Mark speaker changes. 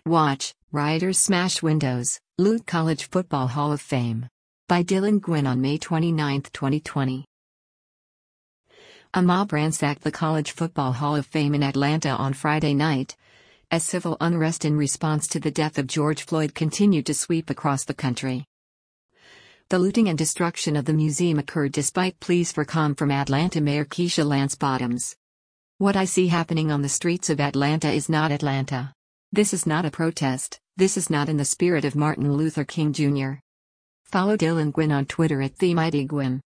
Speaker 1: Watch, Rioters Smash Windows, Loot College Football Hall of Fame. By Dylan Gwynn on May 29, 2020. A mob ransacked the College Football Hall of Fame in Atlanta on Friday night, as civil unrest in response to the death of George Floyd continued to sweep across the country. The looting and destruction of the museum occurred despite pleas for calm from Atlanta Mayor Keisha Lance Bottoms. "What I see happening on the streets of Atlanta is not Atlanta. This is not a protest, this is not in the spirit of Martin Luther King Jr." Follow Dylan Gwynn on Twitter @TheMightyGwynn.